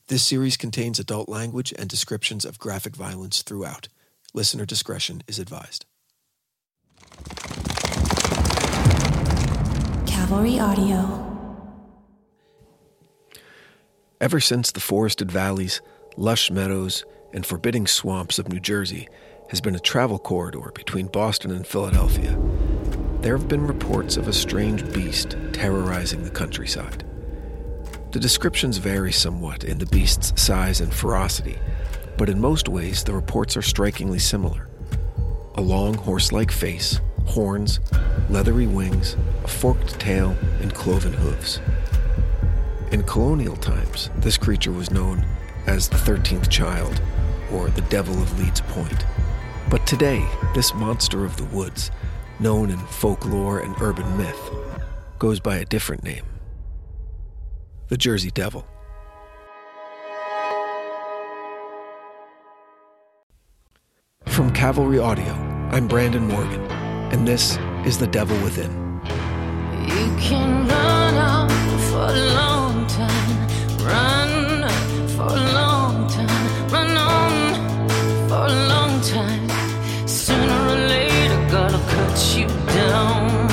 This series contains adult language and descriptions of graphic violence throughout. Listener discretion is advised. Cavalry Audio. Ever since the forested valleys, lush meadows, and forbidding swamps of New Jersey has been a travel corridor between Boston and Philadelphia, there have been reports of a strange beast terrorizing the countryside. The descriptions vary somewhat in the beast's size and ferocity, but in most ways the reports are strikingly similar. A long horse-like face, horns, leathery wings, a forked tail, and cloven hooves. In colonial times, this creature was known as the 13th Child, or the Devil of Leeds Point. But today, this monster of the woods, known in folklore and urban myth, goes by a different name: the Jersey Devil. From Cavalry Audio, I'm Brandon Morgan, and this is The Devil Within. You can run on for a long time, run for a long time, run on for a long time. Sooner or later, gotta cut you down.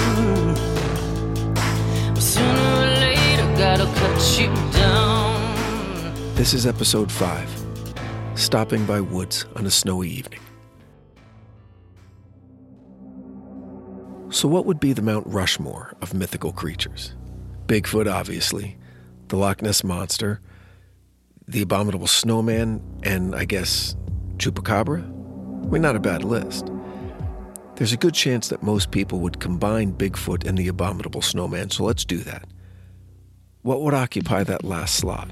Sooner or later, gotta cut you down. This is episode 5, Stopping by Woods on a Snowy Evening. So what would be the Mount Rushmore of mythical creatures? Bigfoot, obviously, the Loch Ness Monster, the Abominable Snowman, and, I guess, Chupacabra? Not a bad list. There's a good chance that most people would combine Bigfoot and the Abominable Snowman, so let's do that. What would occupy that last slot?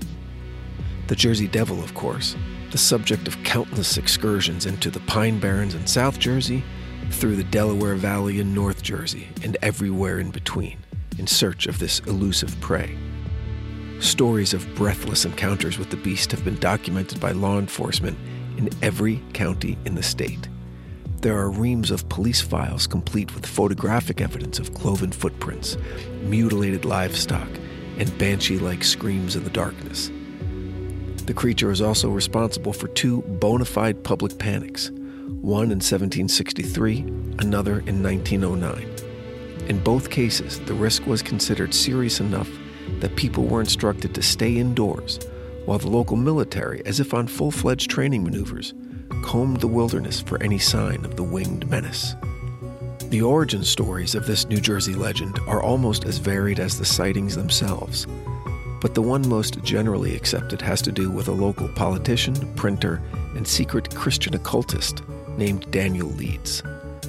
The Jersey Devil, of course, the subject of countless excursions into the Pine Barrens in South Jersey, through the Delaware Valley in North Jersey, and everywhere in between, in search of this elusive prey. Stories of breathless encounters with the beast have been documented by law enforcement in every county in the state. There are reams of police files complete with photographic evidence of cloven footprints, mutilated livestock, and banshee-like screams in the darkness. The creature is also responsible for 2 bona fide public panics, one in 1763, another in 1909. In both cases, the risk was considered serious enough that people were instructed to stay indoors, while the local military, as if on full-fledged training maneuvers, combed the wilderness for any sign of the winged menace. The origin stories of this New Jersey legend are almost as varied as the sightings themselves, but the one most generally accepted has to do with a local politician, printer, and secret Christian occultist named Daniel Leeds.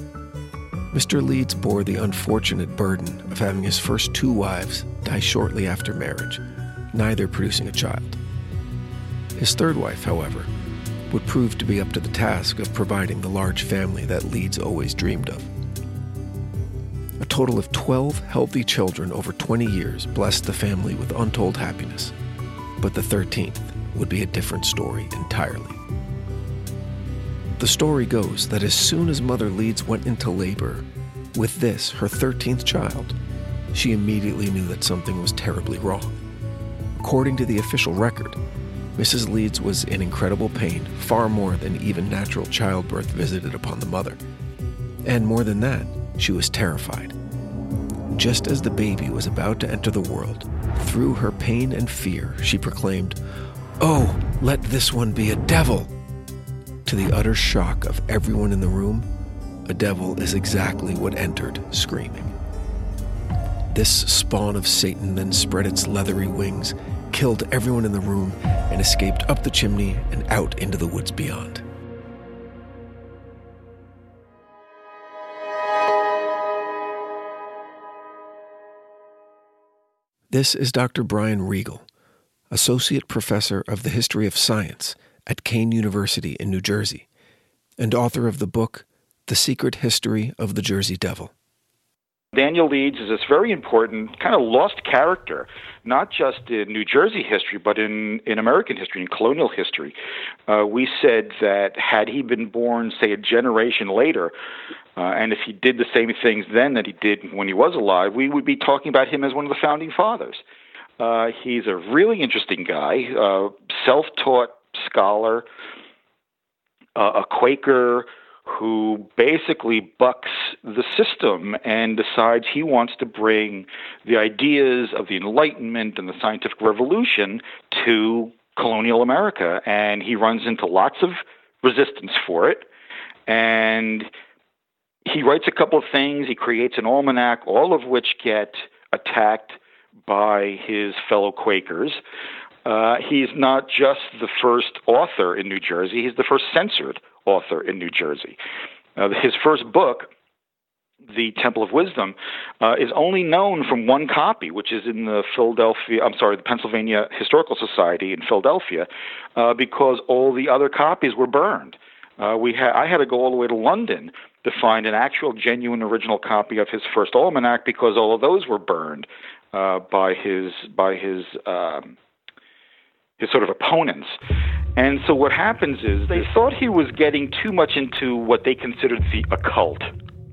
Mr. Leeds bore the unfortunate burden of having his first 2 wives die shortly after marriage, neither producing a child. His 3rd wife, however, would prove to be up to the task of providing the large family that Leeds always dreamed of. A total of 12 healthy children over 20 years blessed the family with untold happiness, but the 13th would be a different story entirely. The story goes that as soon as Mother Leeds went into labor with this, her 13th child, she immediately knew that something was terribly wrong. According to the official record, Mrs. Leeds was in incredible pain, far more than even natural childbirth visited upon the mother. And more than that, she was terrified. Just as the baby was about to enter the world, through her pain and fear, she proclaimed, "Oh, let this one be a devil!" To the utter shock of everyone in the room, a devil is exactly what entered screaming. This spawn of Satan then spread its leathery wings, killed everyone in the room, and escaped up the chimney and out into the woods beyond. This is Dr. Brian Regal, Associate Professor of the History of Science at Kean University in New Jersey, and author of the book, The Secret History of the Jersey Devil. Daniel Leeds is this very important kind of lost character, not just in New Jersey history, but in American history, in colonial history. We said that had he been born, say, a generation later, and if he did the same things then that he did when he was alive, we would be talking about him as one of the founding fathers. He's a really interesting guy, self-taught scholar, a Quaker who basically bucks the system and decides he wants to bring the ideas of the Enlightenment and the scientific revolution to colonial America. And he runs into lots of resistance for it. And he writes a couple of things. He creates an almanac, all of which get attacked by his fellow Quakers. He's not just the first author in New Jersey. He's the first censored author in New Jersey. His first book, The Temple of Wisdom, is only known from one copy, which is in the Pennsylvania Historical Society in Philadelphia, because all the other copies were burned. I had to go all the way to London to find an actual, genuine, original copy of his first almanac, because all of those were burned by his sort of opponents. And so what happens is they thought he was getting too much into what they considered the occult.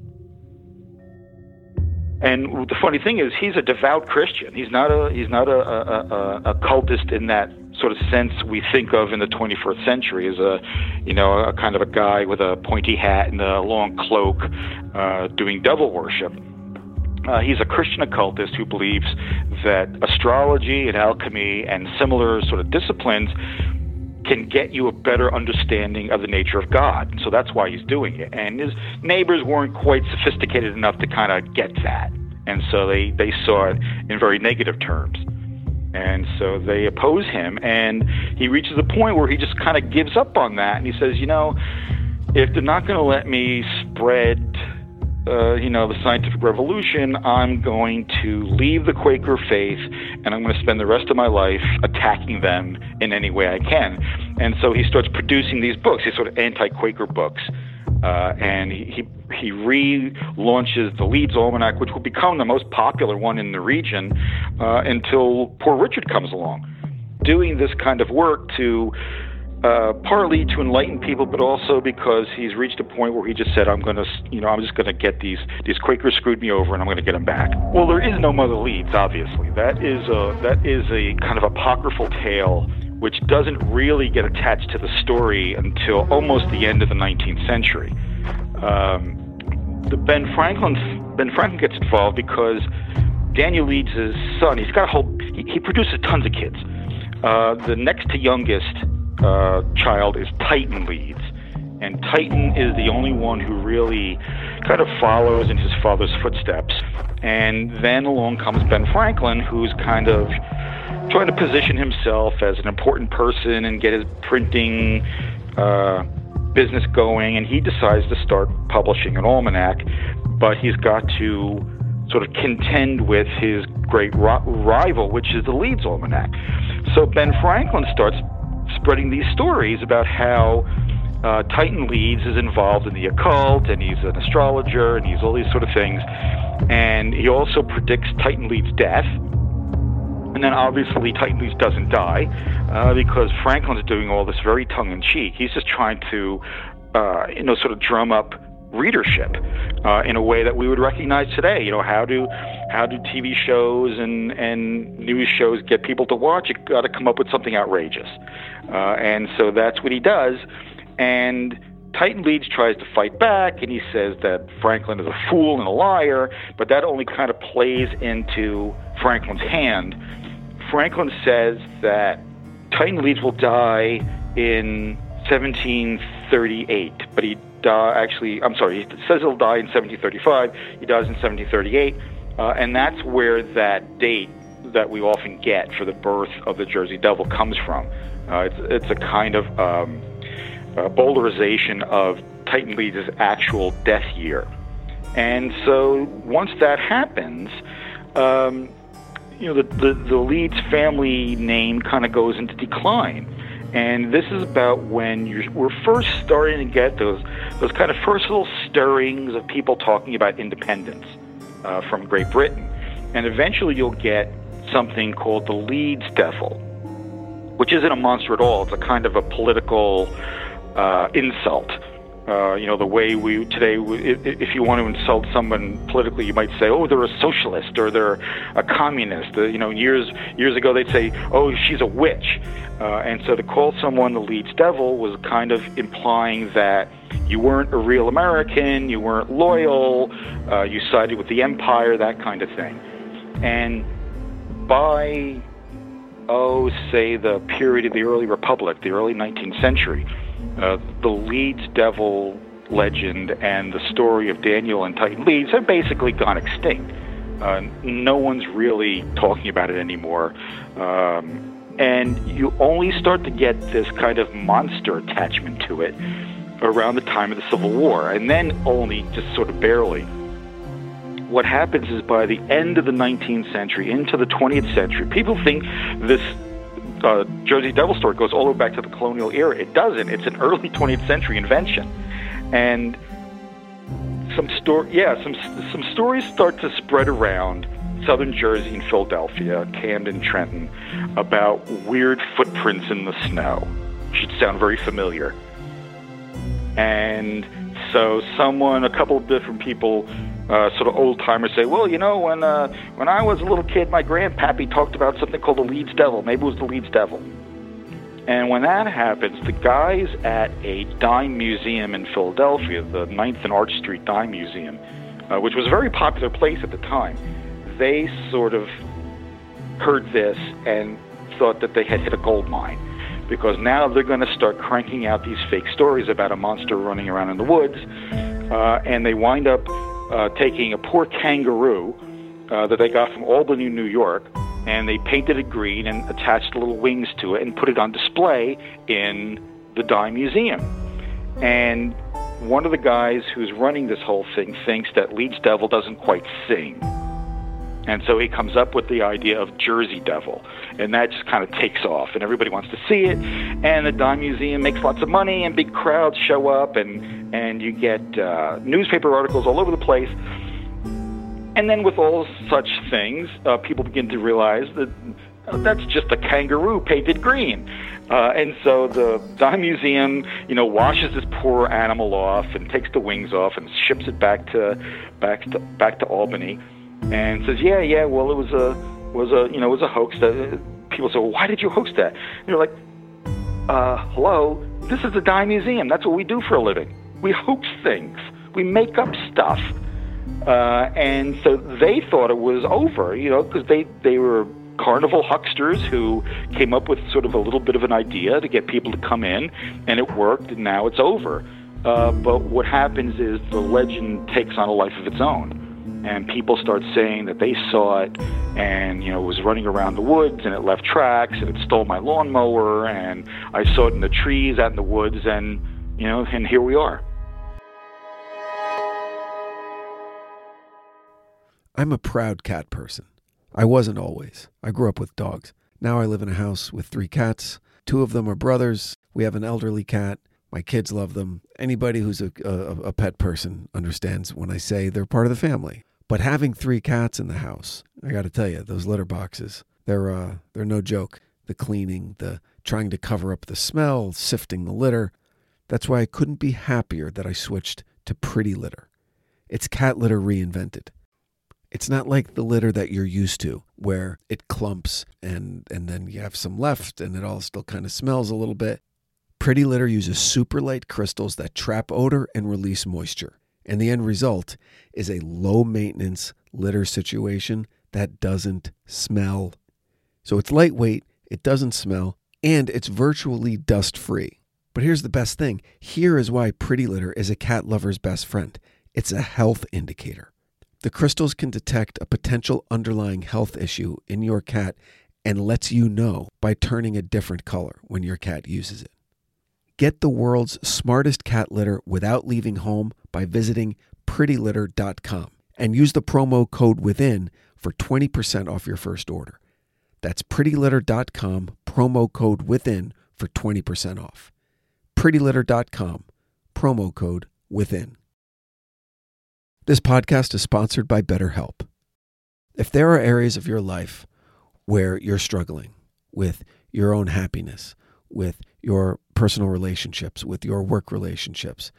And the funny thing is, he's a devout Christian. He's not a cultist in that sort of sense we think of in the 21st century as a kind of a guy with a pointy hat and a long cloak doing devil worship. He's a Christian occultist who believes that astrology and alchemy and similar sort of disciplines can get you a better understanding of the nature of God. So that's why he's doing it. And his neighbors weren't quite sophisticated enough to kind of get that. And so they saw it in very negative terms. And so they oppose him. And he reaches a point where he just kind of gives up on that. And he says, if they're not going to let me spread the scientific revolution, I'm going to leave the Quaker faith, and I'm going to spend the rest of my life attacking them in any way I can. And so he starts producing these books, these sort of anti-Quaker books, and he relaunches the Leeds Almanac, which will become the most popular one in the region until Poor Richard comes along, doing this kind of work to partly to enlighten people, but also because he's reached a point where he just said, I'm just going to get these Quakers screwed me over, and I'm going to get them back. Well, there is no Mother Leeds, obviously. That is a kind of apocryphal tale which doesn't really get attached to the story until almost the end of the 19th century. Ben Franklin gets involved because Daniel Leeds' son, he produces tons of kids. The next to youngest child is Titan Leeds, and Titan is the only one who really kind of follows in his father's footsteps. And then along comes Ben Franklin, who's kind of trying to position himself as an important person and get his printing business going, and he decides to start publishing an almanac, but he's got to sort of contend with his great rival, which is the Leeds Almanac. So Ben Franklin starts spreading these stories about how Titan Leeds is involved in the occult, and he's an astrologer, and he's all these sort of things. And he also predicts Titan Leeds' death. And then obviously Titan Leeds doesn't die because Franklin's doing all this very tongue-in-cheek. He's just trying to, sort of drum up readership in a way that we would recognize today. How do TV shows and news shows get people to watch? You got to come up with something outrageous, and so that's what he does. And Titan Leeds tries to fight back, and he says that Franklin is a fool and a liar, but that only kind of plays into Franklin's hand. Franklin says that Titan Leeds will die in 1738, but he says he'll die in 1735. He dies in 1738, and that's where that date that we often get for the birth of the Jersey Devil comes from. It's a kind of bowdlerization of Titan Leeds' actual death year. And so once that happens, the Leeds family name kind of goes into decline. And this is about when we're first starting to get those kind of first little stirrings of people talking about independence from Great Britain. And eventually you'll get something called the Leeds Devil, which isn't a monster at all. It's a kind of a political insult The way we today, if you want to insult someone politically, you might say, "Oh, they're a socialist," or "They're a communist." Years ago, they'd say, "Oh, she's a witch," and so to call someone the Leeds Devil was kind of implying that you weren't a real American, you weren't loyal, you sided with the empire, that kind of thing. And by say the period of the early Republic, the early 19th century, the Leeds Devil legend and the story of Daniel and Titan Leeds have basically gone extinct. No one's really talking about it anymore. And you only start to get this kind of monster attachment to it around the time of the Civil War, and then only just sort of barely. What happens is by the end of the 19th century into the 20th century, people think this Jersey Devil story goes all the way back to the colonial era. It doesn't. It's an early 20th century invention. And some stories start to spread around southern Jersey and Philadelphia, Camden, Trenton, about weird footprints in the snow. Should sound very familiar. And so a couple of different people, sort of old-timers say, well, when I was a little kid, my grandpappy talked about something called the Leeds Devil. Maybe it was the Leeds Devil. And when that happens, the guys at a dime museum in Philadelphia, the 9th and Arch Street Dime Museum, which was a very popular place at the time, they sort of heard this and thought that they had hit a gold mine. Because now they're going to start cranking out these fake stories about a monster running around in the woods, and they wind up taking a poor kangaroo that they got from Albany, New York, and they painted it green and attached little wings to it and put it on display in the Dime Museum. And one of the guys who's running this whole thing thinks that Leeds Devil doesn't quite sing. And so he comes up with the idea of Jersey Devil, and that just kind of takes off, and everybody wants to see it, and the Dime Museum makes lots of money, and big crowds show up, and you get newspaper articles all over the place. And then with all such things, people begin to realize that that's just a kangaroo painted green. And so the Dime Museum, washes this poor animal off and takes the wings off and ships it back to Albany. And says, well, it was a hoax. That people say, well, why did you hoax that? And you're like, hello, this is the Dime Museum. That's what we do for a living. We hoax things. We make up stuff. And so they thought it was over, because they were carnival hucksters who came up with sort of a little bit of an idea to get people to come in, and it worked, and now it's over. But what happens is the legend takes on a life of its own. And people start saying that they saw it, and it was running around the woods, and it left tracks, and it stole my lawnmower, and I saw it in the trees out in the woods, and and here we are. I'm a proud cat person. I wasn't always. I grew up with dogs. Now I live in a house with 3 cats. 2 of them are brothers. We have an elderly cat. My kids love them. Anybody who's a pet person understands when I say they're part of the family. But having 3 cats in the house, I got to tell you, those litter boxes, they're no joke. The cleaning, the trying to cover up the smell, sifting the litter. That's why I couldn't be happier that I switched to Pretty Litter. It's cat litter reinvented. It's not like the litter that you're used to, where it clumps and then you have some left and it all still kind of smells a little bit. Pretty Litter uses super light crystals that trap odor and release moisture. And the end result is a low-maintenance litter situation that doesn't smell. So it's lightweight, it doesn't smell, and it's virtually dust-free. But here's the best thing. Here is why Pretty Litter is a cat lover's best friend. It's a health indicator. The crystals can detect a potential underlying health issue in your cat and lets you know by turning a different color when your cat uses it. Get the world's smartest cat litter without leaving home by visiting prettylitter.com and use the promo code WITHIN for 20% off your first order. That's prettylitter.com, promo code WITHIN for 20% off. prettylitter.com, promo code WITHIN. This podcast is sponsored by BetterHelp. If there are areas of your life where you're struggling with your own happiness, with your personal relationships, with your work relationships,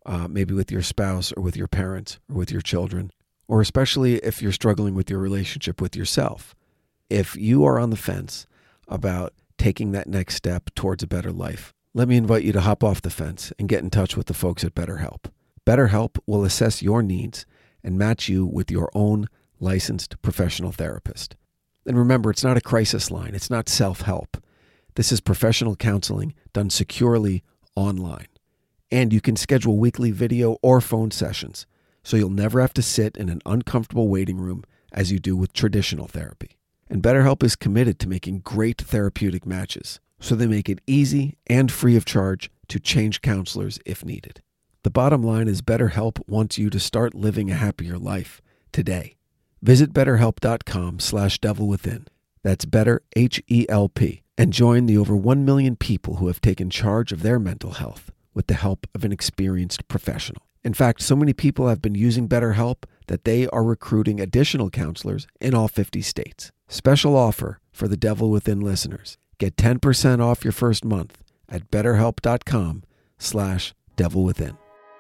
maybe with your spouse or with your parents or with your children, or especially if you're struggling with your relationship with yourself. If you are on the fence about taking that next step towards a better life, let me invite you to hop off the fence and get in touch with the folks at BetterHelp. BetterHelp will assess your needs and match you with your own licensed professional therapist. And remember, it's not a crisis line. It's not self-help. This is professional counseling done securely online. And you can schedule weekly video or phone sessions, so you'll never have to sit in an uncomfortable waiting room as you do with traditional therapy. And BetterHelp is committed to making great therapeutic matches, so they make it easy and free of charge to change counselors if needed. The bottom line is BetterHelp wants you to start living a happier life today. Visit BetterHelp.com/devilwithin. That's BetterHelp, and join the over 1 million people who have taken charge of their mental health with the help of an experienced professional. In fact, so many people have been using BetterHelp that they are recruiting additional counselors in all 50 states. Special offer for the Devil Within listeners. Get 10% off your first month at BetterHelp.com/devilwithin.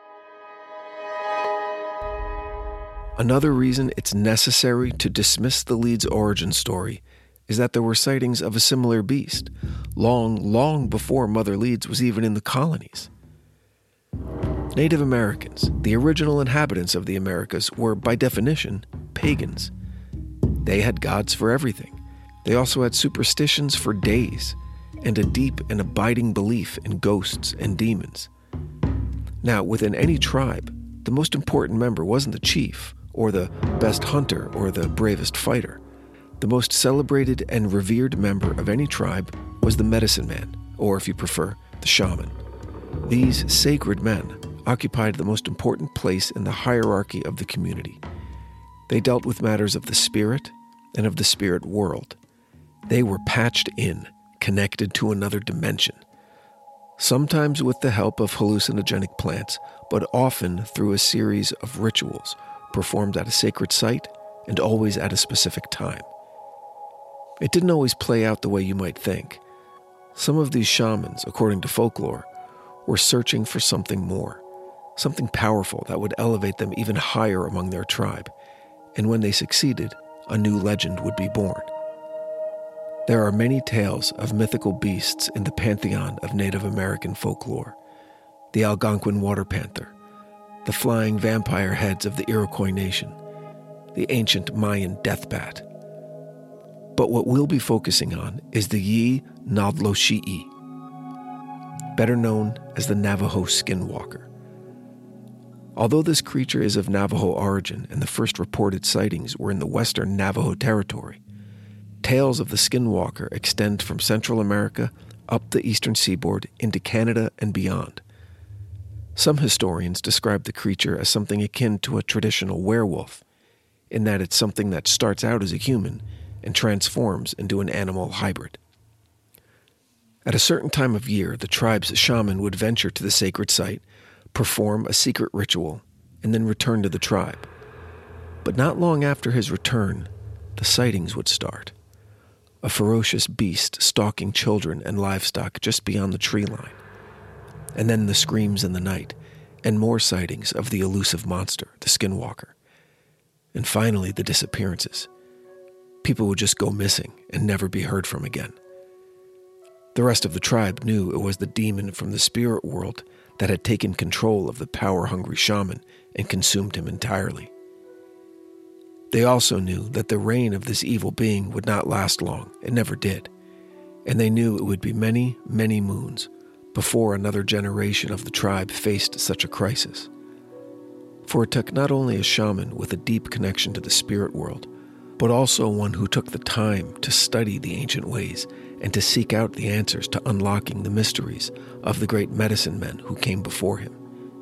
Another reason it's necessary to dismiss the Leeds origin story is that there were sightings of a similar beast long before Mother Leeds was even in the colonies. Native Americans, the original inhabitants of the Americas, were, by definition, pagans. They had gods for everything. They also had superstitions for days and a deep and abiding belief in ghosts and demons. Now, within any tribe, the most important member wasn't the chief, or the best hunter, or the bravest fighter. The most celebrated and revered member of any tribe was the medicine man, or if you prefer, the shaman. These sacred men occupied the most important place in the hierarchy of the community. They dealt with matters of the spirit and of the spirit world. They were patched in, connected to another dimension, sometimes with the help of hallucinogenic plants, but often through a series of rituals performed at a sacred site and always at a specific time. It didn't always play out the way you might think. Some of these shamans, according to folklore, were searching for something more, something powerful that would elevate them even higher among their tribe, and when they succeeded, a new legend would be born. There are many tales of mythical beasts in the pantheon of Native American folklore: the Algonquin water panther, the flying vampire heads of the Iroquois nation, the ancient Mayan death bat. But what we'll be focusing on is the Yi-Navlo-Shi'i, better known as the Navajo skinwalker. Although this creature is of Navajo origin and the first reported sightings were in the western Navajo territory, tales of the skinwalker extend from Central America up the eastern seaboard into Canada and beyond. Some historians describe the creature as something akin to a traditional werewolf, in that it's something that starts out as a human and transforms into an animal hybrid. At a certain time of year, the tribe's shaman would venture to the sacred site, perform a secret ritual, and then return to the tribe. But not long after his return, the sightings would start. A ferocious beast stalking children and livestock just beyond the tree line. And then the screams in the night, and more sightings of the elusive monster, the skinwalker. And finally, the disappearances. People would just go missing and never be heard from again. The rest of the tribe knew it was the demon from the spirit world that had taken control of the power-hungry shaman and consumed him entirely. They also knew that the reign of this evil being would not last long. It never did. And they knew it would be many, many moons before another generation of the tribe faced such a crisis. For it took not only a shaman with a deep connection to the spirit world, but also one who took the time to study the ancient ways and to seek out the answers to unlocking the mysteries of the great medicine men who came before him.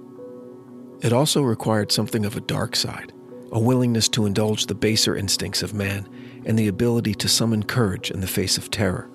It also required something of a dark side, a willingness to indulge the baser instincts of man and the ability to summon courage in the face of terror.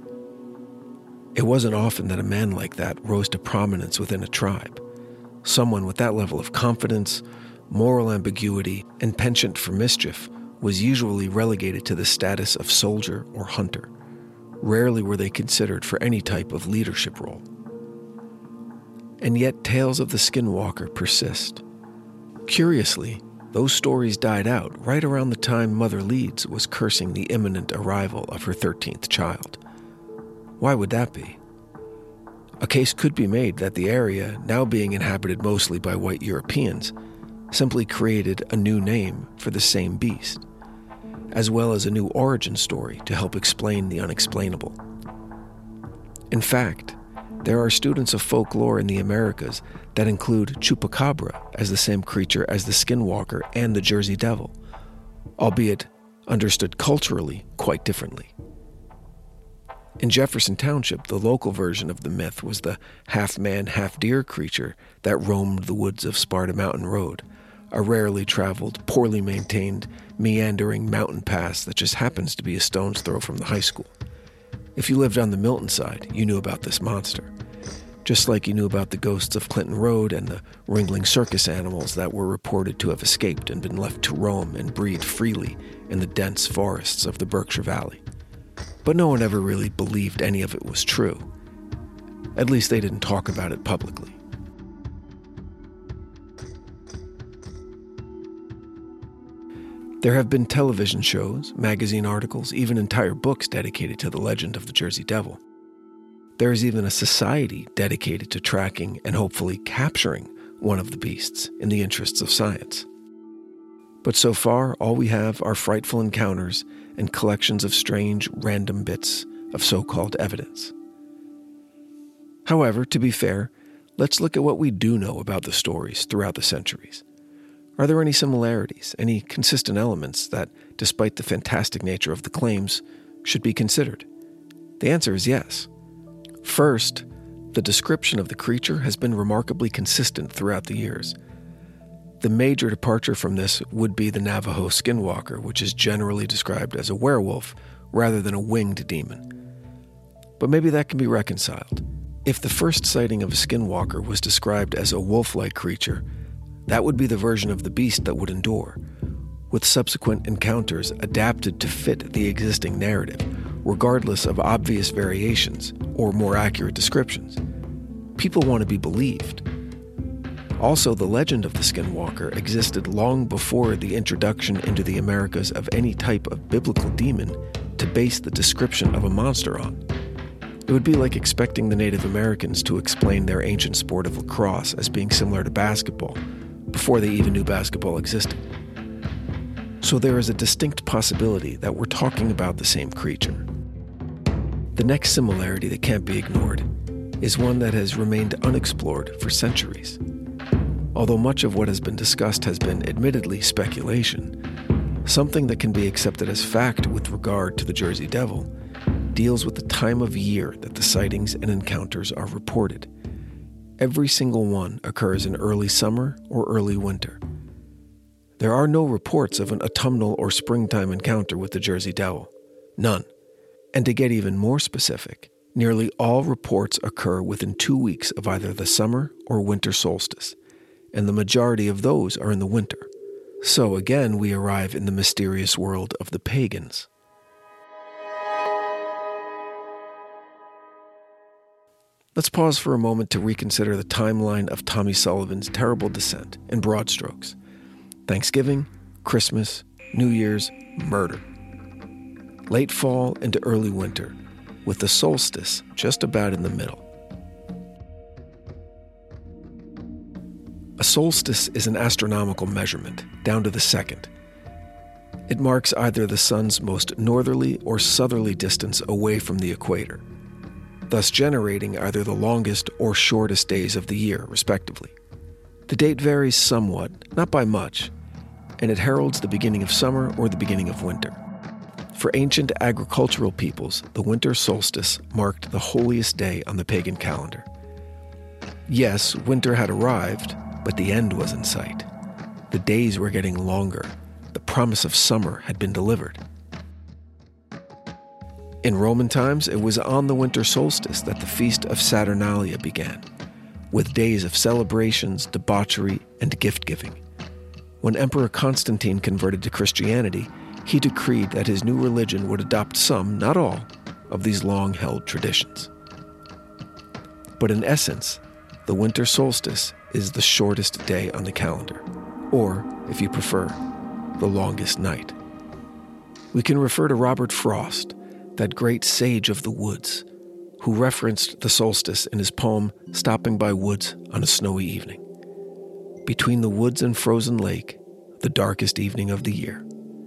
It wasn't often that a man like that rose to prominence within a tribe. Someone with that level of confidence, moral ambiguity, and penchant for mischief was usually relegated to the status of soldier or hunter. Rarely were they considered for any type of leadership role. And yet tales of the Skinwalker persist. Curiously, those stories died out right around the time Mother Leeds was cursing the imminent arrival of her 13th child. Why would that be? A case could be made that the area, now being inhabited mostly by white Europeans, simply created a new name for the same beast, as well as a new origin story to help explain the unexplainable. In fact, there are students of folklore in the Americas that include Chupacabra as the same creature as the Skinwalker and the Jersey Devil, albeit understood culturally quite differently. In Jefferson Township, the local version of the myth was the half-man, half-deer creature that roamed the woods of Sparta Mountain Road, a rarely traveled, poorly maintained, meandering mountain pass that just happens to be a stone's throw from the high school. If you lived on the Milton side, you knew about this monster, just like you knew about the ghosts of Clinton Road and the wrangling circus animals that were reported to have escaped and been left to roam and breed freely in the dense forests of the Berkshire Valley. But no one ever really believed any of it was true. At least they didn't talk about it publicly. There have been television shows, magazine articles, even entire books dedicated to the legend of the Jersey Devil. There is even a society dedicated to tracking and hopefully capturing one of the beasts in the interests of science. But so far, all we have are frightful encounters and collections of strange, random bits of so-called evidence. However, to be fair, let's look at what we do know about the stories throughout the centuries. Are there any similarities, any consistent elements that, despite the fantastic nature of the claims, should be considered? The answer is yes. First, the description of the creature has been remarkably consistent throughout the years. The major departure from this would be the Navajo Skinwalker, which is generally described as a werewolf rather than a winged demon. But maybe that can be reconciled. If the first sighting of a Skinwalker was described as a wolf-like creature, that would be the version of the beast that would endure, with subsequent encounters adapted to fit the existing narrative, regardless of obvious variations or more accurate descriptions. People want to be believed. Also, the legend of the Skinwalker existed long before the introduction into the Americas of any type of biblical demon to base the description of a monster on. It would be like expecting the Native Americans to explain their ancient sport of lacrosse as being similar to basketball, before they even knew basketball existed. So there is a distinct possibility that we're talking about the same creature. The next similarity that can't be ignored is one that has remained unexplored for centuries. Although much of what has been discussed has been admittedly speculation, something that can be accepted as fact with regard to the Jersey Devil deals with the time of year that the sightings and encounters are reported. Every single one occurs in early summer or early winter. There are no reports of an autumnal or springtime encounter with the Jersey Devil. None. And to get even more specific, nearly all reports occur within 2 weeks of either the summer or winter solstice, and the majority of those are in the winter. So again, we arrive in the mysterious world of the pagans. Let's pause for a moment to reconsider the timeline of Tommy Sullivan's terrible descent in broad strokes. Thanksgiving, Christmas, New Year's, murder. Late fall into early winter, with the solstice just about in the middle. A solstice is an astronomical measurement, down to the second. It marks either the sun's most northerly or southerly distance away from the equator, thus generating either the longest or shortest days of the year, respectively. The date varies somewhat, not by much, and it heralds the beginning of summer or the beginning of winter. For ancient agricultural peoples, the winter solstice marked the holiest day on the pagan calendar. Yes, winter had arrived, but the end was in sight. The days were getting longer. The promise of summer had been delivered. In Roman times, it was on the winter solstice that the feast of Saturnalia began, with days of celebrations, debauchery, and gift-giving. When Emperor Constantine converted to Christianity, he decreed that his new religion would adopt some, not all, of these long-held traditions. But in essence, the winter solstice is the shortest day on the calendar, or, if you prefer, the longest night. We can refer to Robert Frost, that great sage of the woods, who referenced the solstice in his poem Stopping by Woods on a Snowy Evening. Between the woods and frozen lake, the darkest evening of the year.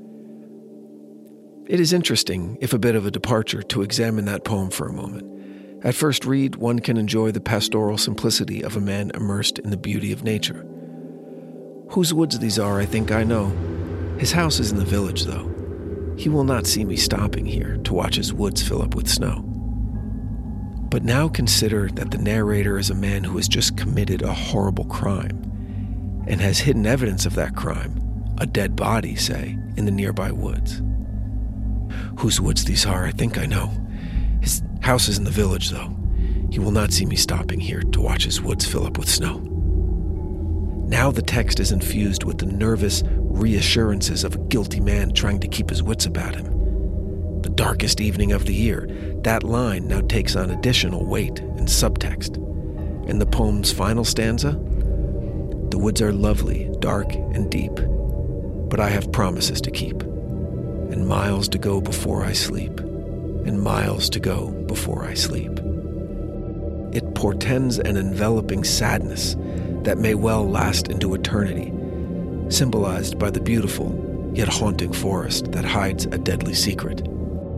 It is interesting, if a bit of a departure, to examine that poem for a moment. At first read, one can enjoy the pastoral simplicity of a man immersed in the beauty of nature. Whose woods these are, I think I know. His house is in the village, though. He will not see me stopping here to watch his woods fill up with snow. But now consider that the narrator is a man who has just committed a horrible crime and has hidden evidence of that crime, a dead body, say, in the nearby woods. Whose woods these are, I think I know. His house is in the village, though. He will not see me stopping here to watch his woods fill up with snow. Now the text is infused with the nervous reassurances of a guilty man trying to keep his wits about him. The darkest evening of the year, that line now takes on additional weight and subtext. In the poem's final stanza, the woods are lovely, dark, and deep, but I have promises to keep, and miles to go before I sleep, and miles to go before I sleep. It portends an enveloping sadness that may well last into eternity, symbolized by the beautiful yet haunting forest that hides a deadly secret.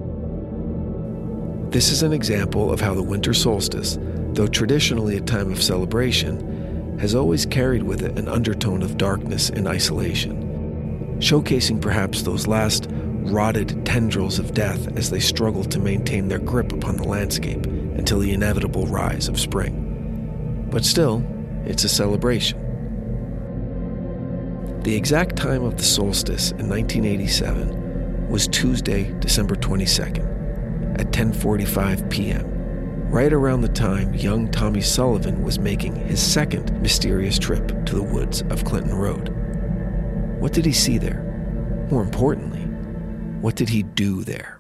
This is an example of how the winter solstice, though traditionally a time of celebration, has always carried with it an undertone of darkness and isolation, showcasing perhaps those last rotted tendrils of death as they struggle to maintain their grip upon the landscape until the inevitable rise of spring. But still, it's a celebration. The exact time of the solstice in 1987 was Tuesday, December 22nd, at 10:45 p.m., right around the time young Tommy Sullivan was making his second mysterious trip to the woods of Clinton Road. What did he see there? More importantly, what did he do there?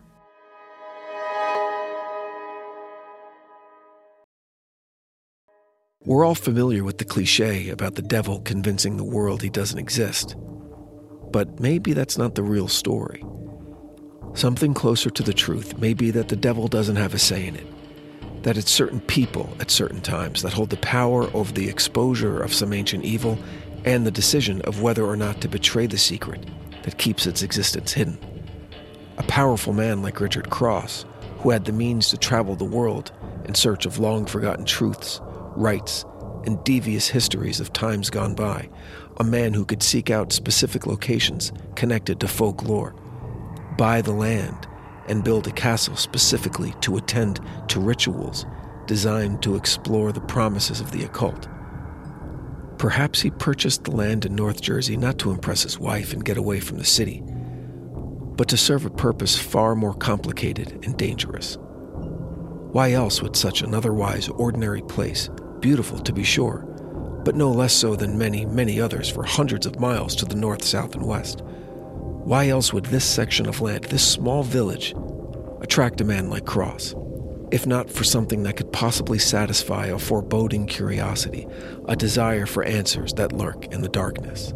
We're all familiar with the cliché about the devil convincing the world he doesn't exist. But maybe that's not the real story. Something closer to the truth may be that the devil doesn't have a say in it, that it's certain people at certain times that hold the power over the exposure of some ancient evil and the decision of whether or not to betray the secret that keeps its existence hidden. A powerful man like Richard Cross, who had the means to travel the world in search of long-forgotten truths, rites, and devious histories of times gone by, a man who could seek out specific locations connected to folklore, buy the land, and build a castle specifically to attend to rituals designed to explore the promises of the occult. Perhaps he purchased the land in North Jersey not to impress his wife and get away from the city, but to serve a purpose far more complicated and dangerous. Why else would such an otherwise ordinary place, beautiful to be sure, but no less so than many, many others for hundreds of miles to the north, south, and west, why else would this section of land, this small village, attract a man like Cross, if not for something that could possibly satisfy a foreboding curiosity, a desire for answers that lurk in the darkness?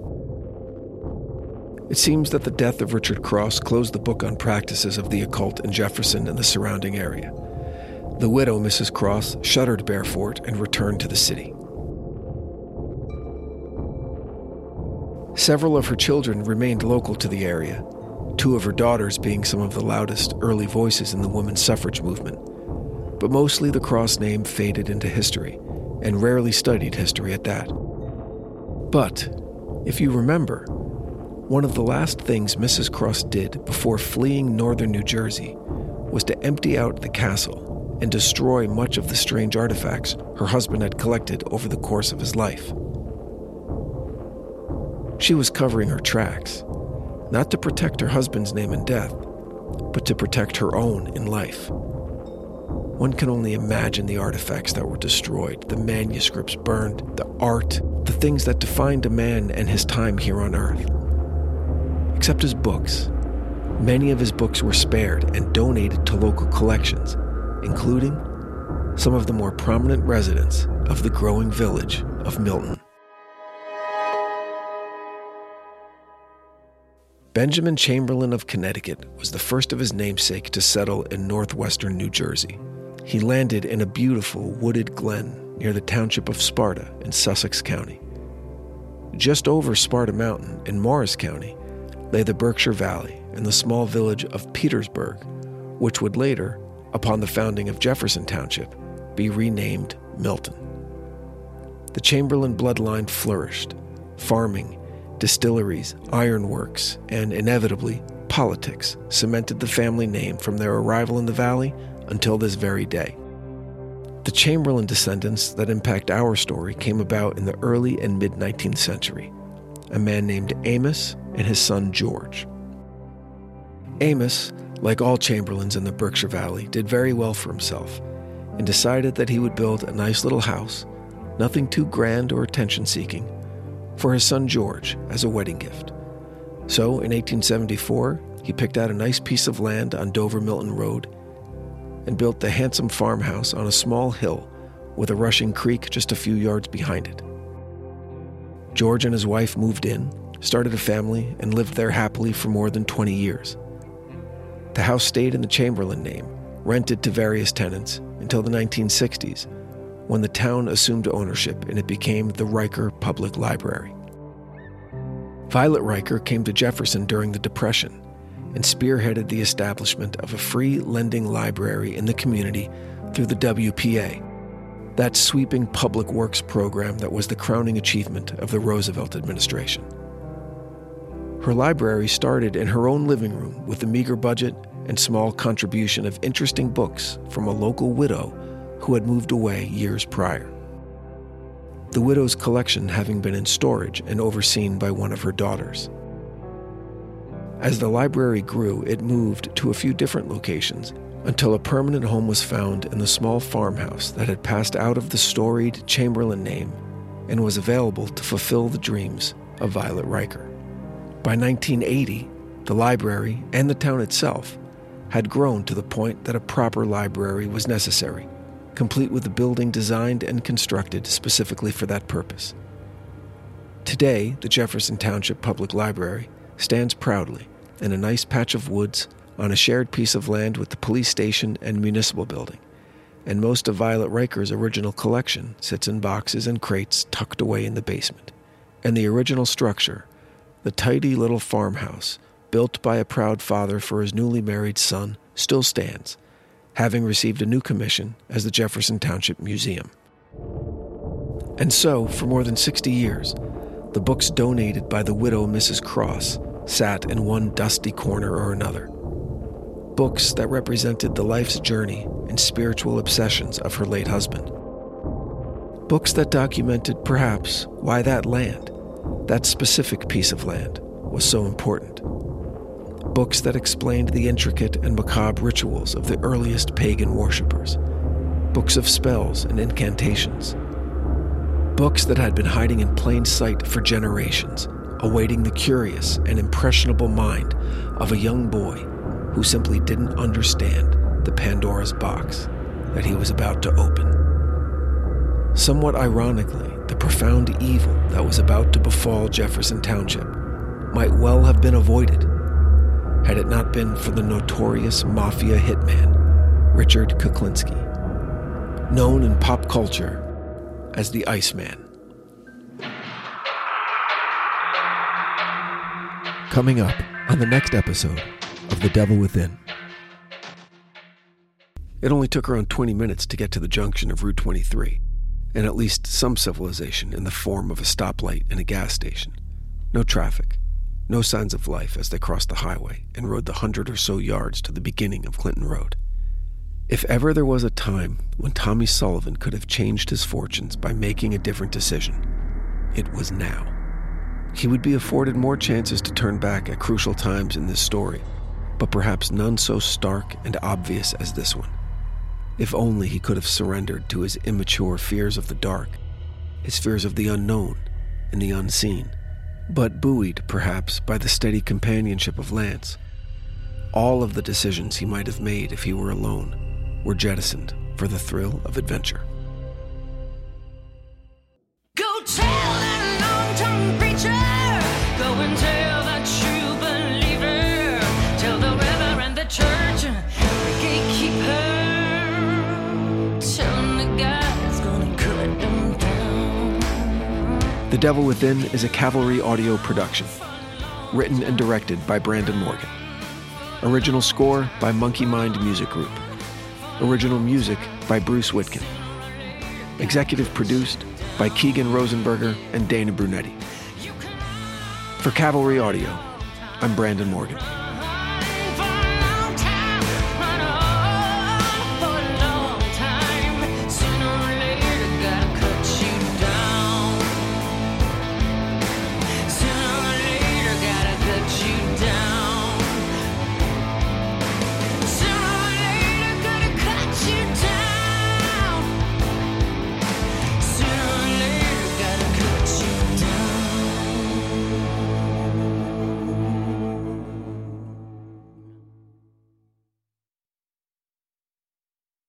It seems that the death of Richard Cross closed the book on practices of the occult in Jefferson and the surrounding area. The widow, Mrs. Cross, shuttered Bearfort and returned to the city. Several of her children remained local to the area, two of her daughters being some of the loudest early voices in the women's suffrage movement. But mostly the Cross name faded into history, and rarely studied history at that. But, if you remember, one of the last things Mrs. Cross did before fleeing northern New Jersey was to empty out the castle and destroy much of the strange artifacts her husband had collected over the course of his life. She was covering her tracks, not to protect her husband's name in death, but to protect her own in life. One can only imagine the artifacts that were destroyed, the manuscripts burned, the art, the things that defined a man and his time here on Earth. Except his books. Many of his books were spared and donated to local collections, including some of the more prominent residents of the growing village of Milton. Benjamin Chamberlain of Connecticut was the first of his namesake to settle in northwestern New Jersey. He landed in a beautiful wooded glen near the township of Sparta in Sussex County. Just over Sparta Mountain in Morris County lay the Berkshire Valley and the small village of Petersburg, which would later, upon the founding of Jefferson Township, be renamed Milton. The Chamberlain bloodline flourished. Farming, distilleries, ironworks, and inevitably politics cemented the family name from their arrival in the valley until this very day. The Chamberlain descendants that impact our story came about in the early and mid-19th century. A man named Amos and his son George. Amos, like all Chamberlains in the Berkshire Valley, did very well for himself and decided that he would build a nice little house, nothing too grand or attention-seeking, for his son George as a wedding gift. So, in 1874, he picked out a nice piece of land on Dover-Milton Road and built the handsome farmhouse on a small hill with a rushing creek just a few yards behind it. George and his wife moved in, started a family, and lived there happily for more than 20 years. The house stayed in the Chamberlain name, rented to various tenants, until the 1960s, when the town assumed ownership and it became the Riker Public Library. Violet Riker came to Jefferson during the Depression and spearheaded the establishment of a free lending library in the community through the WPA, that sweeping public works program that was the crowning achievement of the Roosevelt administration. Her library started in her own living room with a meager budget and small contribution of interesting books from a local widow who had moved away years prior. The widow's collection having been in storage and overseen by one of her daughters. As the library grew, it moved to a few different locations until a permanent home was found in the small farmhouse that had passed out of the storied Chamberlain name and was available to fulfill the dreams of Violet Riker. By 1980, the library and the town itself had grown to the point that a proper library was necessary, complete with a building designed and constructed specifically for that purpose. Today, the Jefferson Township Public Library stands proudly in a nice patch of woods on a shared piece of land with the police station and municipal building, and most of Violet Riker's original collection sits in boxes and crates tucked away in the basement. And the original structure, the tidy little farmhouse built by a proud father for his newly married son, still stands, having received a new commission as the Jefferson Township Museum. And so, for more than 60 years, the books donated by the widow Mrs. Cross sat in one dusty corner or another. Books that represented the life's journey and spiritual obsessions of her late husband. Books that documented, perhaps, why that land, that specific piece of land, was so important. Books that explained the intricate and macabre rituals of the earliest pagan worshippers. Books of spells and incantations. Books that had been hiding in plain sight for generations, awaiting the curious and impressionable mind of a young boy who simply didn't understand the Pandora's box that he was about to open. Somewhat ironically, the profound evil that was about to befall Jefferson Township might well have been avoided had it not been for the notorious mafia hitman, Richard Kuklinski, known in pop culture as the Iceman. Coming up on the next episode of The Devil Within. It only took around 20 minutes to get to the junction of Route 23, and at least some civilization in the form of a stoplight and a gas station. No traffic, no signs of life as they crossed the highway and rode the 100 or so yards to the beginning of Clinton Road. If ever there was a time when Tommy Sullivan could have changed his fortunes by making a different decision, it was now. He would be afforded more chances to turn back at crucial times in this story, but perhaps none so stark and obvious as this one. If only he could have surrendered to his immature fears of the dark, his fears of the unknown and the unseen, but buoyed, perhaps, by the steady companionship of Lance. All of the decisions he might have made if he were alone were jettisoned for the thrill of adventure. Go tell that long-tongued preacher, go and tell that true believer, tell the river and the church, the gatekeeper, tell him the God's gonna cut them down. The Devil Within is a Cavalry Audio production, written and directed by Brandon Morgan. Original score by Monkey Mind Music Group. Original music by Bruce Whitkin. Executive produced by Keegan Rosenberger and Dana Brunetti. For Cavalry Audio, I'm Brandon Morgan.